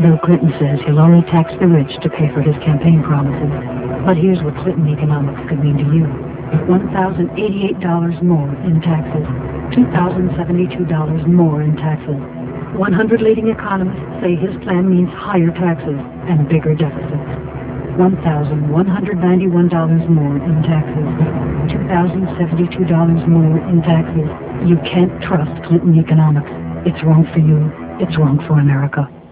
Bill Clinton says he'll only tax the rich to pay for his campaign promises. But here's what Clinton economics could mean to you. $1,088 more in taxes. $2,072 more in taxes. 100 leading economists say his plan means higher taxes and bigger deficits. $1,191 more in taxes. $2,072 more in taxes. You can't trust Clinton economics. It's wrong for you. It's wrong for America.